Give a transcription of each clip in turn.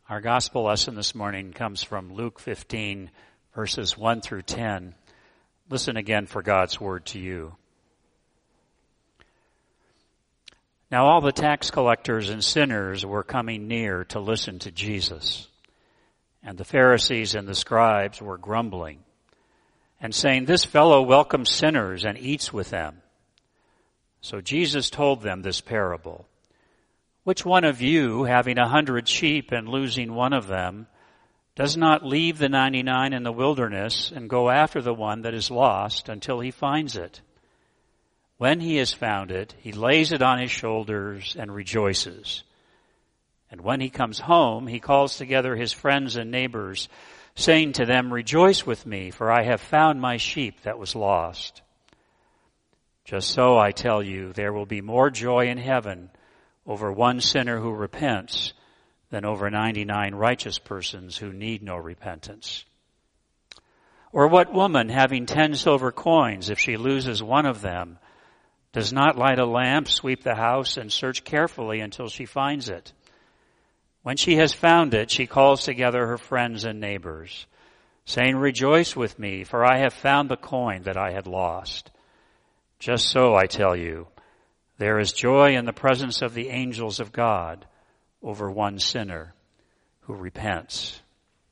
Our gospel lesson this morning comes from Luke 15, verses 1 through 10. Listen again for God's word to you. Now all the tax collectors and sinners were coming near to listen to Jesus. And the Pharisees and the scribes were grumbling and saying, "This fellow welcomes sinners and eats with them." So Jesus told them this parable. "Which one of you, having 100 sheep and losing one of them, does not leave the 99 in the wilderness and go after the one that is lost until he finds it? When he has found it, he lays it on his shoulders and rejoices. And when he comes home, he calls together his friends and neighbors, saying to them, 'Rejoice with me, for I have found my sheep that was lost.' Just so, I tell you, there will be more joy in heaven over one sinner who repents than over 99 righteous persons who need no repentance. Or what woman, having 10 silver coins, if she loses one of them, does not light a lamp, sweep the house, and search carefully until she finds it? When she has found it, she calls together her friends and neighbors, saying, 'Rejoice with me, for I have found the coin that I had lost.' Just so, I tell you, there is joy in the presence of the angels of God over one sinner who repents."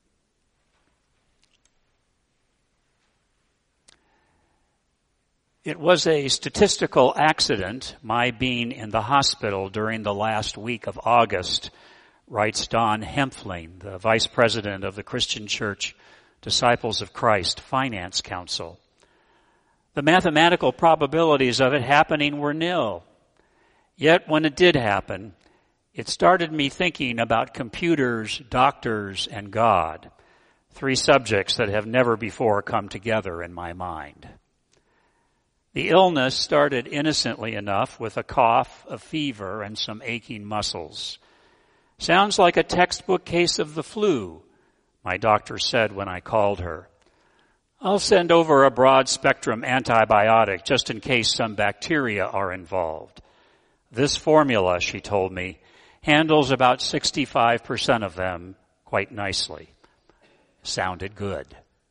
It was a statistical accident, my being in the hospital during the last week of August, writes Don Hempfling, the vice president of the Christian Church Disciples of Christ Finance Council. The mathematical probabilities of it happening were nil. Yet when it did happen, it started me thinking about computers, doctors, and God, 3 subjects that have never before come together in my mind. The illness started innocently enough with a cough, a fever, and some aching muscles. "Sounds like a textbook case of the flu," my doctor said when I called her. "I'll send over a broad-spectrum antibiotic just in case some bacteria are involved. This formula," she told me, "handles about 65% of them quite nicely." Sounded good.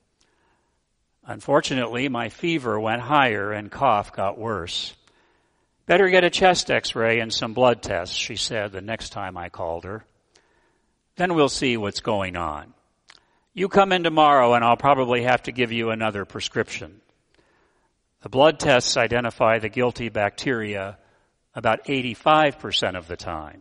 Unfortunately, my fever went higher and cough got worse. "Better get a chest x-ray and some blood tests," she said the next time I called her. "Then we'll see what's going on. You come in tomorrow and I'll probably have to give you another prescription." The blood tests identify the guilty bacteria about 85% of the time.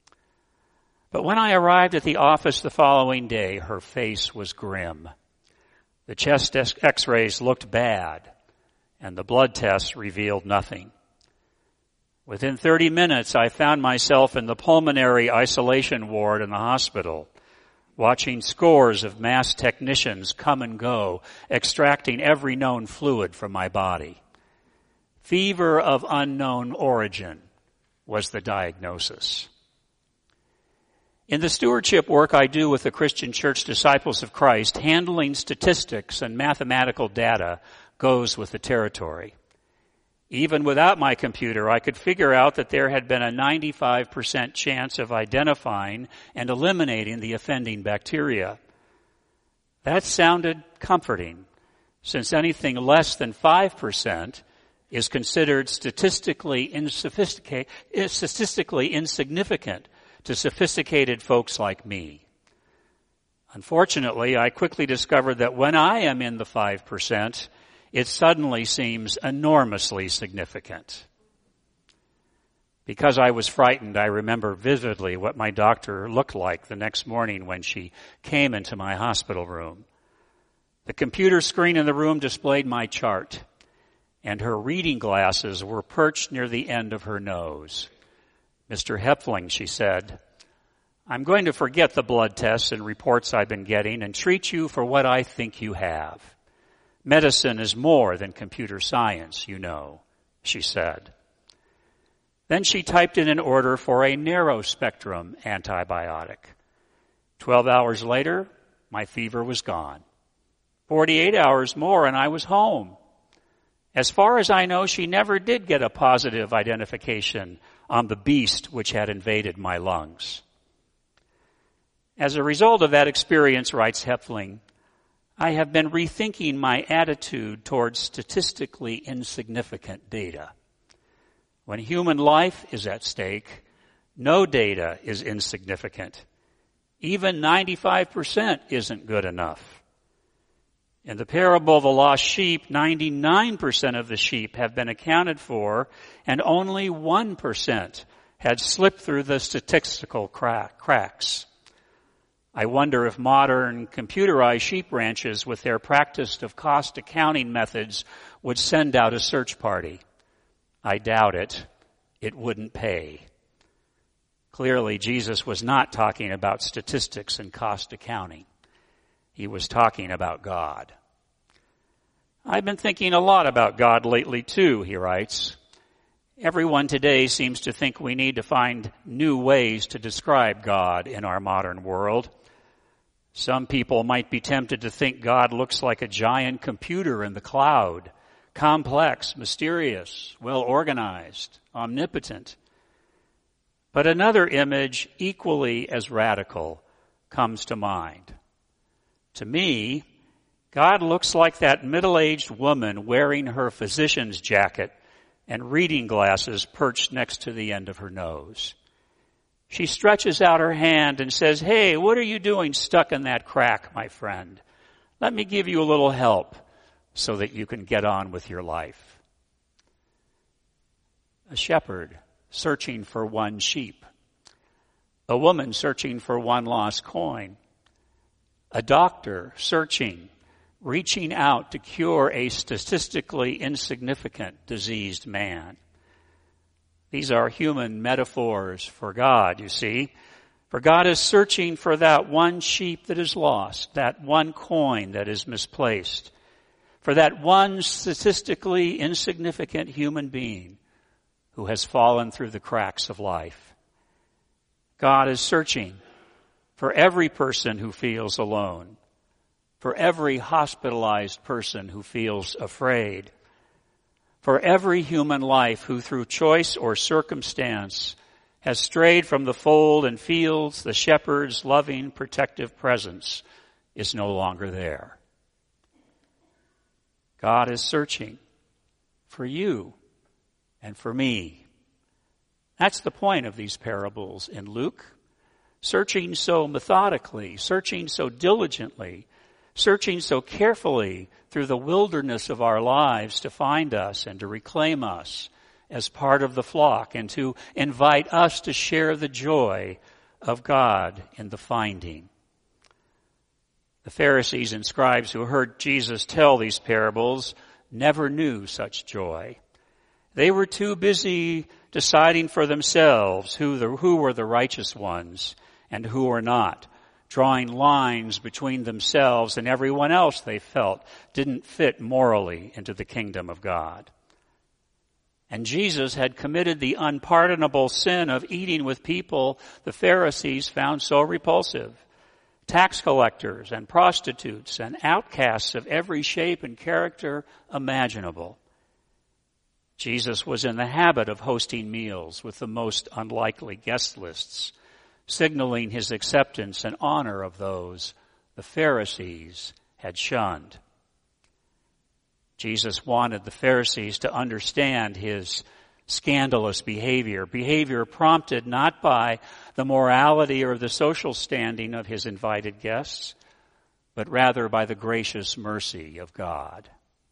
But when I arrived at the office the following day, her face was grim. The chest x-rays looked bad, and the blood tests revealed nothing. Within 30 minutes, I found myself in the pulmonary isolation ward in the hospital, watching scores of mass technicians come and go, extracting every known fluid from my body. Fever of unknown origin was the diagnosis. In the stewardship work I do with the Christian Church Disciples of Christ, handling statistics and mathematical data goes with the territory. Even without my computer, I could figure out that there had been a 95% chance of identifying and eliminating the offending bacteria. That sounded comforting, since anything less than 5% is considered statistically insignificant to sophisticated folks like me. Unfortunately, I quickly discovered that when I am in the 5%, it suddenly seems enormously significant. Because I was frightened, I remember vividly what my doctor looked like the next morning when she came into my hospital room. The computer screen in the room displayed my chart, and her reading glasses were perched near the end of her nose. "Mr. Hempfling," she said, "I'm going to forget the blood tests and reports I've been getting and treat you for what I think you have. Medicine is more than computer science, you know," she said. Then she typed in an order for a narrow-spectrum antibiotic. 12 hours later, my fever was gone. 48 hours more and I was home. As far as I know, she never did get a positive identification on the beast which had invaded my lungs. As a result of that experience, writes Hepfling, I have been rethinking my attitude towards statistically insignificant data. When human life is at stake, no data is insignificant. Even 95% isn't good enough. In the parable of the lost sheep, 99% of the sheep have been accounted for, and only 1% had slipped through the statistical cracks. I wonder if modern computerized sheep ranches with their practice of cost accounting methods would send out a search party. I doubt it. It wouldn't pay. Clearly, Jesus was not talking about statistics and cost accounting. He was talking about God. I've been thinking a lot about God lately too, he writes. Everyone today seems to think we need to find new ways to describe God in our modern world. Some people might be tempted to think God looks like a giant computer in the cloud, complex, mysterious, well organized, omnipotent. But another image equally as radical comes to mind. To me, God looks like that middle-aged woman wearing her physician's jacket and reading glasses perched next to the end of her nose. She stretches out her hand and says, "Hey, what are you doing stuck in that crack, my friend? Let me give you a little help so that you can get on with your life." A shepherd searching for one sheep. A woman searching for one lost coin. A doctor searching, reaching out to cure a statistically insignificant diseased man. These are human metaphors for God, you see. For God is searching for that one sheep that is lost, that one coin that is misplaced, for that one statistically insignificant human being who has fallen through the cracks of life. God is searching for every person who feels alone, for every hospitalized person who feels afraid, for every human life who through choice or circumstance has strayed from the fold and feels the shepherd's loving, protective presence is no longer there. God is searching for you and for me. That's the point of these parables in Luke. Searching so methodically, searching so diligently, searching so carefully through the wilderness of our lives to find us and to reclaim us as part of the flock and to invite us to share the joy of God in the finding. The Pharisees and scribes who heard Jesus tell these parables never knew such joy. They were too busy deciding for themselves who were the righteous ones and who were not, drawing lines between themselves and everyone else they felt didn't fit morally into the kingdom of God. And Jesus had committed the unpardonable sin of eating with people the Pharisees found so repulsive. Tax collectors and prostitutes and outcasts of every shape and character imaginable. Jesus was in the habit of hosting meals with the most unlikely guest lists, signaling his acceptance and honor of those the Pharisees had shunned. Jesus wanted the Pharisees to understand his scandalous behavior prompted not by the morality or the social standing of his invited guests, but rather by the gracious mercy of God.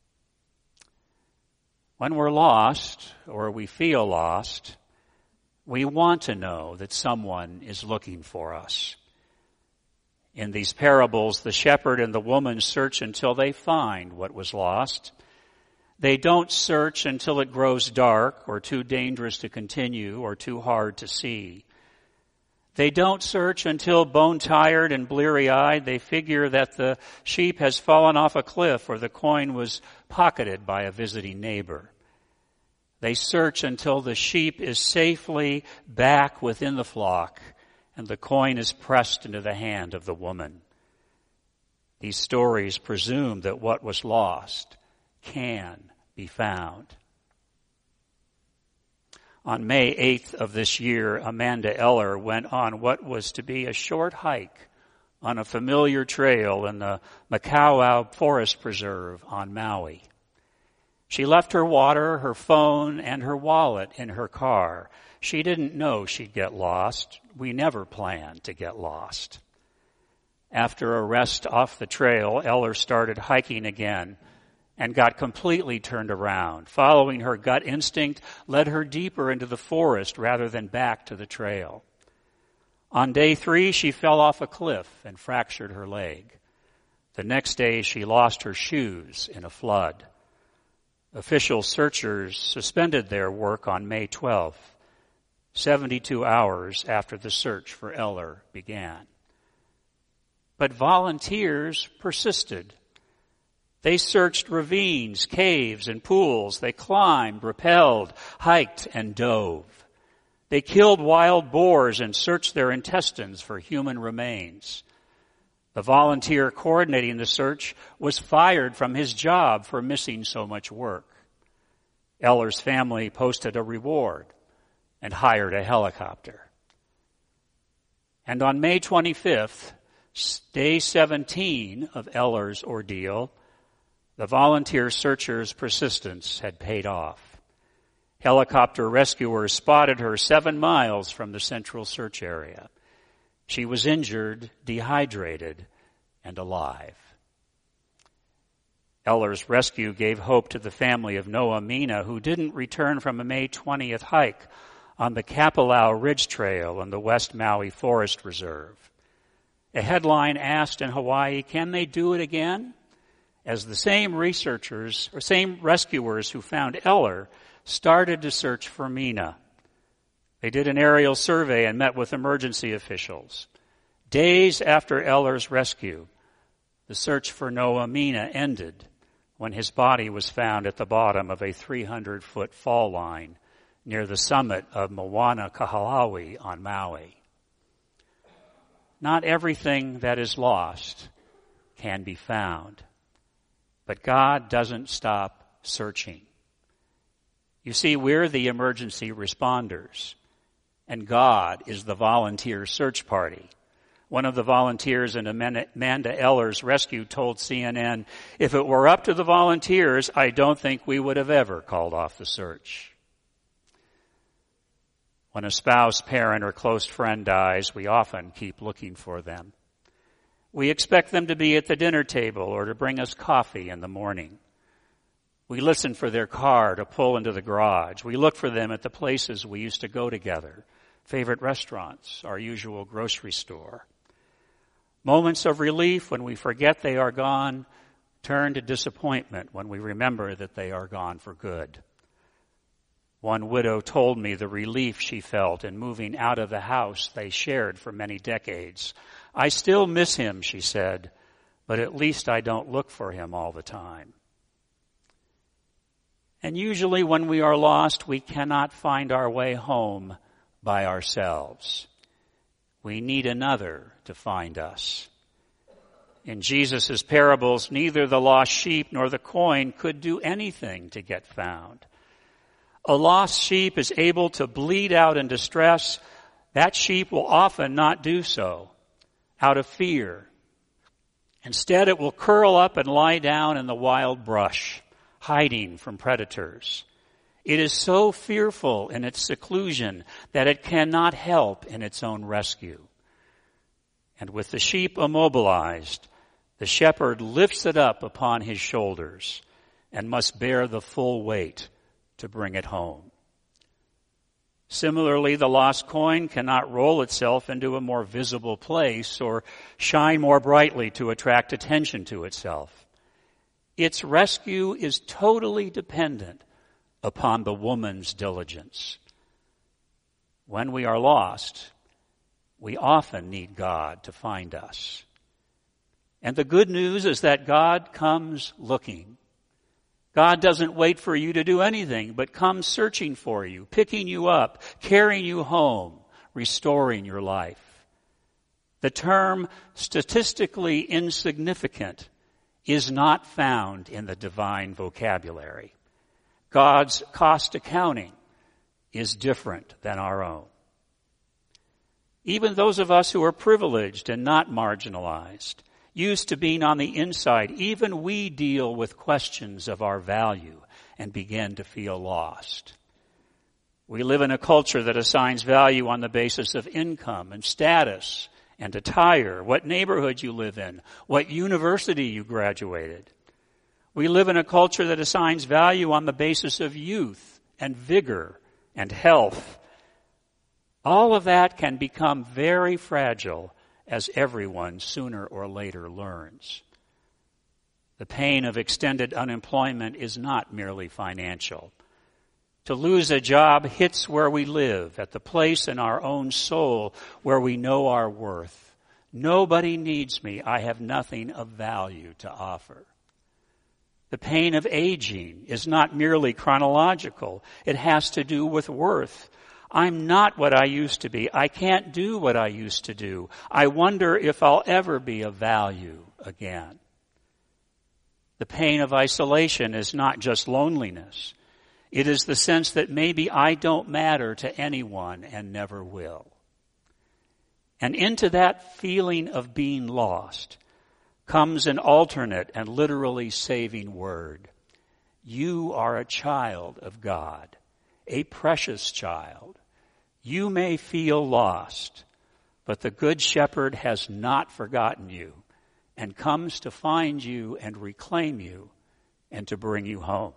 When we're lost, or we feel lost, we want to know that someone is looking for us. In these parables, the shepherd and the woman search until they find what was lost. They don't search until it grows dark or too dangerous to continue or too hard to see. They don't search until bone-tired and bleary-eyed they figure that the sheep has fallen off a cliff or the coin was pocketed by a visiting neighbor. They search until the sheep is safely back within the flock and the coin is pressed into the hand of the woman. These stories presume that what was lost can be found. On May 8th of this year, Amanda Eller went on what was to be a short hike on a familiar trail in the Makauau Forest Preserve on Maui. She left her water, her phone, and her wallet in her car. She didn't know she'd get lost. We never planned to get lost. After a rest off the trail, Eller started hiking again and got completely turned around. Following her gut instinct led her deeper into the forest rather than back to the trail. On day 3, she fell off a cliff and fractured her leg. The next day, she lost her shoes in a flood. Official searchers suspended their work on May 12th, 72 hours after the search for Eller began. But volunteers persisted. They searched ravines, caves, and pools. They climbed, rappelled, hiked, and dove. They killed wild boars and searched their intestines for human remains. The volunteer coordinating the search was fired from his job for missing so much work. Eller's family posted a reward and hired a helicopter. And on May 25th, day 17 of Eller's ordeal, the volunteer searchers' persistence had paid off. Helicopter rescuers spotted her 7 miles from the central search area. She was injured, dehydrated, and alive. Eller's rescue gave hope to the family of Noah Mina, who didn't return from a May 20th hike on the Kapalau Ridge Trail in the West Maui Forest Reserve. A headline asked in Hawaii, can they do it again? As the same rescuers who found Eller started to search for Mina. They did an aerial survey and met with emergency officials. Days after Eller's rescue, the search for Noah Mina ended when his body was found at the bottom of a 300-foot fall line near the summit of Moana Kahalawi on Maui. Not everything that is lost can be found, but God doesn't stop searching. You see, we're the emergency responders, and God is the volunteer search party. One of the volunteers in Amanda Eller's rescue told CNN, if it were up to the volunteers, I don't think we would have ever called off the search. When a spouse, parent, or close friend dies, we often keep looking for them. We expect them to be at the dinner table or to bring us coffee in the morning. We listen for their car to pull into the garage. We look for them at the places we used to go together, favorite restaurants, our usual grocery store. Moments of relief when we forget they are gone turn to disappointment when we remember that they are gone for good. One widow told me the relief she felt in moving out of the house they shared for many decades. I still miss him, she said, but at least I don't look for him all the time. And usually when we are lost, we cannot find our way home by ourselves. We need another to find us. In Jesus' parables, neither the lost sheep nor the coin could do anything to get found. A lost sheep is able to bleed out in distress. That sheep will often not do so out of fear. Instead, it will curl up and lie down in the wild brush, hiding from predators. It is so fearful in its seclusion that it cannot help in its own rescue. And with the sheep immobilized, the shepherd lifts it up upon his shoulders and must bear the full weight to bring it home. Similarly, the lost coin cannot roll itself into a more visible place or shine more brightly to attract attention to itself. Its rescue is totally dependent upon the woman's diligence. When we are lost, we often need God to find us. And the good news is that God comes looking. God doesn't wait for you to do anything, but comes searching for you, picking you up, carrying you home, restoring your life. The term statistically insignificant is not found in the divine vocabulary. God's cost accounting is different than our own. Even those of us who are privileged and not marginalized, used to being on the inside, even we deal with questions of our value and begin to feel lost. We live in a culture that assigns value on the basis of income and status and attire, what neighborhood you live in, what university you graduated. We live in a culture that assigns value on the basis of youth and vigor and health. All of that can become very fragile, as everyone sooner or later learns. The pain of extended unemployment is not merely financial. To lose a job hits where we live, at the place in our own soul where we know our worth. Nobody needs me. I have nothing of value to offer. The pain of aging is not merely chronological. It has to do with worth. I'm not what I used to be. I can't do what I used to do. I wonder if I'll ever be of value again. The pain of isolation is not just loneliness. It is the sense that maybe I don't matter to anyone and never will. And into that feeling of being lost comes an alternate and literally saving word. You are a child of God, a precious child. You may feel lost, but the Good Shepherd has not forgotten you and comes to find you and reclaim you and to bring you home.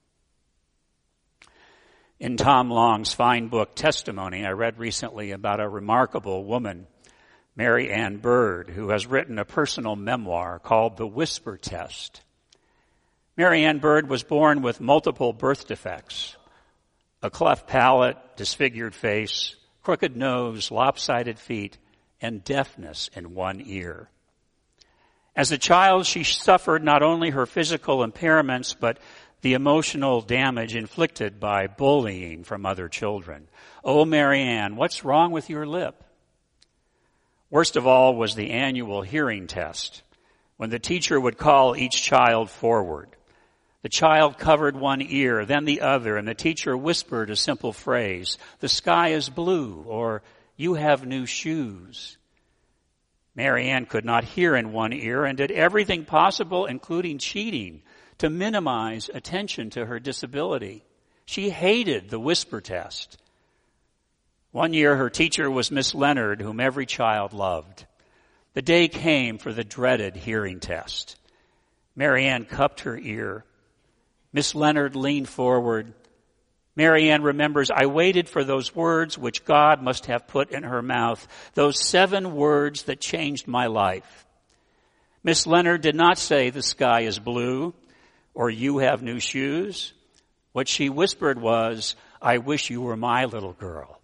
In Tom Long's fine book, Testimony, I read recently about a remarkable woman, Mary Ann Bird, who has written a personal memoir called The Whisper Test. Mary Ann Bird was born with multiple birth defects: a cleft palate, disfigured face, crooked nose, lopsided feet, and deafness in one ear. As a child, she suffered not only her physical impairments, but the emotional damage inflicted by bullying from other children. Oh, Mary Ann, what's wrong with your lip? Worst of all was the annual hearing test, when the teacher would call each child forward. The child covered one ear, then the other, and the teacher whispered a simple phrase, "The sky is blue," or "You have new shoes." Mary Ann could not hear in one ear and did everything possible, including cheating, to minimize attention to her disability. She hated the whisper test. One year her teacher was Miss Leonard, whom every child loved. The day came for the dreaded hearing test. Mary Ann cupped her ear. Miss Leonard leaned forward. Mary Ann remembers, "I waited for those words which God must have put in her mouth, those 7 words that changed my life." Miss Leonard did not say, "The sky is blue," or "You have new shoes." What she whispered was, "I wish you were my little girl."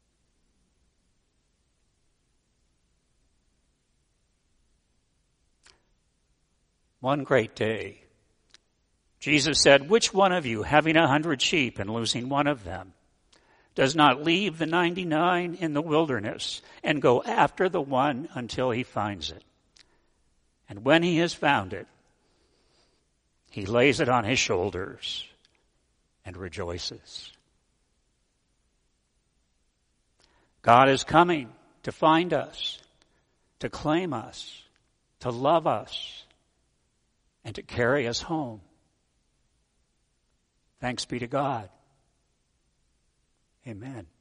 One great day, Jesus said, "Which one of you, having 100 sheep and losing one of them, does not leave the 99 in the wilderness and go after the one until he finds it? And when he has found it, he lays it on his shoulders and rejoices." God is coming to find us, to claim us, to love us, and to carry us home. Thanks be to God. Amen.